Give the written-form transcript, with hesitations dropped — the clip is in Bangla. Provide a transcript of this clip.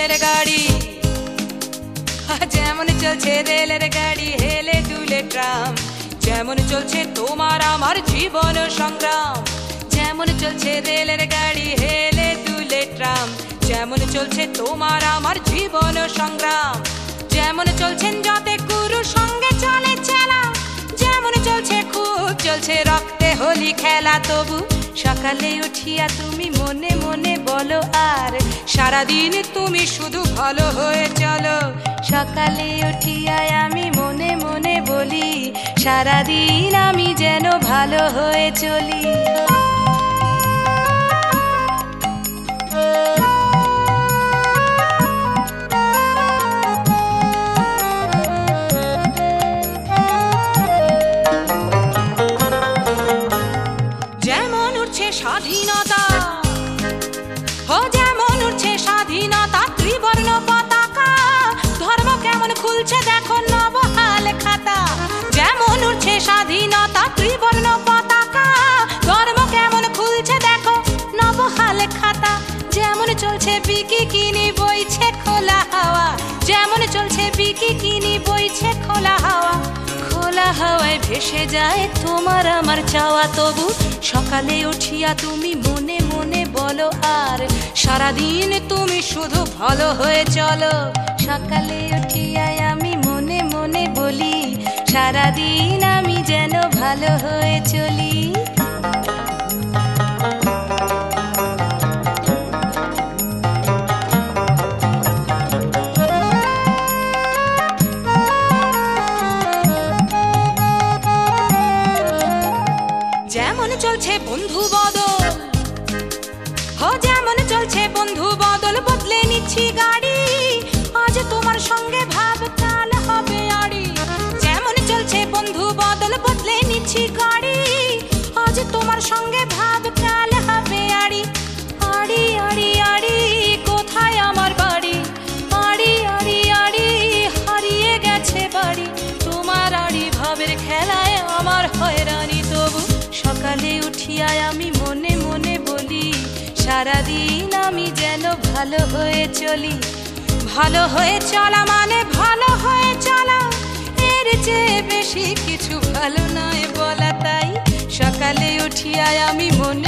রেলের গাড়ি, যেমন চলছে রেলের গাড়ি হেলে দুলে ট্রাম, যেমন চলছে তোমার আমার জীবন সংগ্রাম। যেমন চলছে রেলের গাড়ি হেলে দুলে ট্রাম, যেমন চলছে তোমার আমার জীবন সংগ্রাম। যেমন চলছেন যতে গুরু সঙ্গে চলে চেলা, যেমন চলছে খুব চলছে রক্তে হোলি খেলা। তবু সকালে উঠিয়া তুমি মনে মনে বলো আর সারাদিন তুমি শুধু ভালো হয়ে চলো। সকালে উঠিয়া আমি মনে মনে বলি সারাদিন আমি যেন ভালো হয়ে চলি। যেমন উঠছে স্বাধীনতা, ও যেমন উঠছে স্বাধীনতা ত্রিবর্ণ পতাকা, ধর্ম কেমন খুলছে দেখো নবহাল খাতা। যেমন উঠছে স্বাধীনতা ত্রিবর্ণ পতাকা, ধর্ম কেমন খুলছে দেখো নবহাল খাতা। যেমন চলছে বিকিনি বইছে খোলা হাওয়া, যেমন চলছে বিকিনি বইছে খোলা হাওয়া। খোলা হাওয়ায় ভেসে যায় তোমার আমার চাওয়া। তবু সকালে উঠিয়া তুমি মনে মনে বলো আর সারাদিন তুমি শুধু ভালো হয়ে চলো। সকালে উঠিয়া আমি মনে মনে বলি সারাদিন আমি যেন ভালো হয়ে চলি। যেমন চলছে বন্ধু বদল, ও যেমন চলছে বন্ধু বদল, বদলে নিচ্ছি গাড়ি, আজ তোমার সঙ্গে ভাব কাল হবে আড়ি। যেমন চলছে বন্ধু বদল বদলে নিচ্ছি গাড়ি, আজ তোমার সঙ্গে ভাব কাল হবে আড়ি। আড়ি আড়ি আড়ি কোথায় আমার বাড়ি, আড়ি আড়ি আড়ি হারিয়ে গেছে বাড়ি। তোমার আড়ি ভাবের খেলায় আমার হয়রানি। তবু সকালে উঠিয়া আমি মনে মনে বলি সারাদিন আমি যেন ভালো হয়ে চলি। ভালো হয়ে চলা মানে ভালো হয়ে চলা, এর চেয়ে বেশি কিছু ভালো নয় বলা। তাই সকালে উঠিয়া আমি মনে